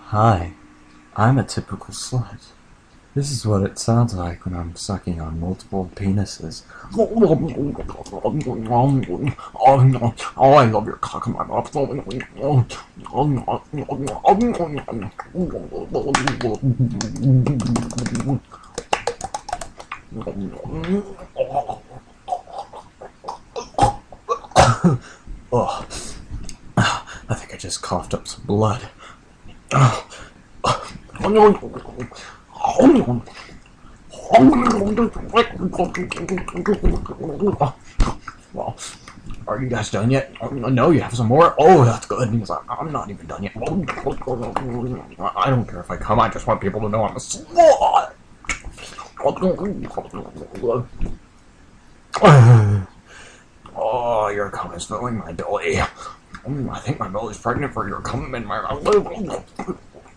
Hi, I'm a typical slut. This is what it sounds like when I'm sucking on multiple penises. Oh, I love your cock in my mouth. Oh, I think I just coughed up some blood. Well, are you guys done yet? No, you have some more? Oh, that's good, because I'm not even done yet. I don't care if I come, I just want people to know I'm a slut. Oh, your cum is filling my belly. I think my belly's pregnant for your cum in my mouth.